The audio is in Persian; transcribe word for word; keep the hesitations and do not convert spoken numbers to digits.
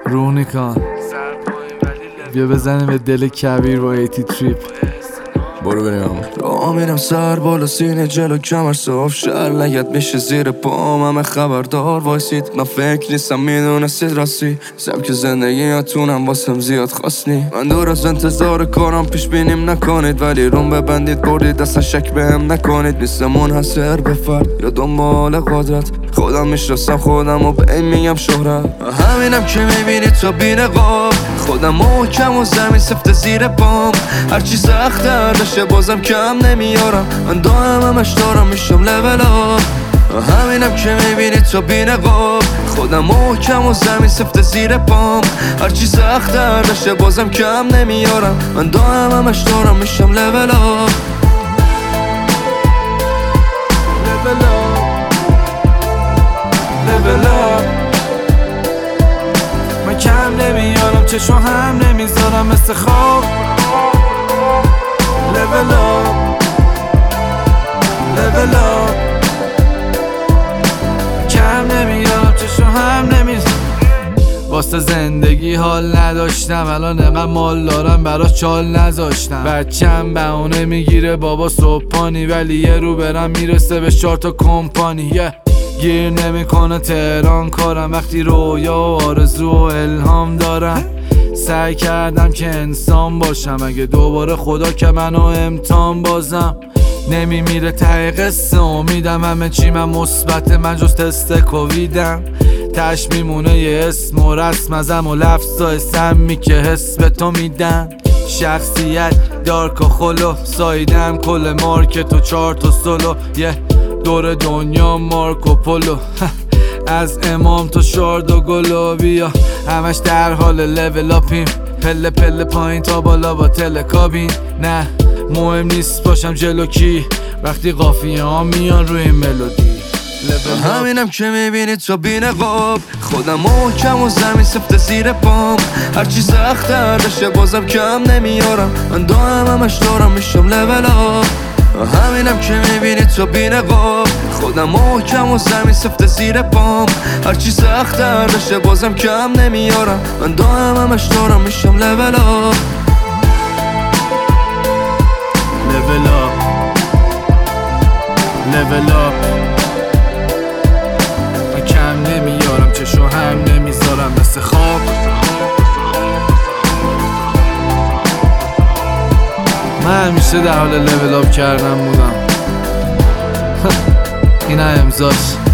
رونیکان بیا بزنیم به دل کبیر با ایتی تریپ. برو بریم همون راه میرم سر بالا سینه جلو کمر صاف شر لگت میشه زیر پام همه خبردار وایسید من فکر نیستم میدونستید راستی سبک زندگی یاتونم واسم زیاد خواستنی من دور از انتظار کارم پیش بینیم نکنید ولی روم ببندید بردید اصلا شک بهم نکنید نیستم منحصر به فرد یا دنبال قدرت خودم میشناسم خودم و به این میگم شهرت همینم که میبینید تا بی‌نقاب خودم محکم و زمین سفت زیر پام هرچی سخت‌تر بشه بازم کم نمیارم من دائم همش دارم میشم لول آپ همینم که میبینید تا بی‌نقاب خودم محکم و زمین سفت زیر پام هرچی سخت‌تر بشه بازم کم نمیارم من دائم همش دارم میشم لول آپ لول آپ لول آپ من کم نمیارم چشم هم نمیذارم مثل خواب. Level up Level up کم نمیارم چشم هم نمیذارم واسه زندگی حال نداشتم الان انقدر مال دارم براش چال نذاشتم بچم بهونه میگیره بابا صبحانی ولی یه رو برم میرسه به چهار تا کمپانی yeah. گیر نمیکنه تهران کارم وقتی رویا و آرزو و الهام دارم سعی کردم که انسان باشم اگه دوباره خدا که منو امتحان بازم نمیمیره ته قصه امیدم همه چی من مثبت من جز تست کوویدم تش میمونه یه اسم و رسم ازم و لفظای سمی که حس به تو میدن شخصیت دارک و خلو سایدم کل مارکت و چهار تا سولو یه دور دنیا مارکو پولو از امام تا شارد و گلو بیا همش در حال لول اپیم پله پله پایین تا بالا با تلکابین نه مهم نیست باشم جلو کی وقتی قافیه ها میان روی این ملودی همینم که میبینید تا بی‌نقاب خودم محکم و زمین سفت زیر پام هرچی سخت‌تر بشه بازم کم نمیارم من دائم همش دارم میشم لول آپ همینم که میبینید تا بی‌نقاب خودم محکم و زمین سفت زیر پام هرچی سخت‌تر بشه بازم کم نمیارم من دائم همش دارم میشم لول آپ لول آپ لول آپ من کم نمیارم چشم هم نمیذارم مثل خواب من همیشه در حال لول آپ کردن بودم این امضاش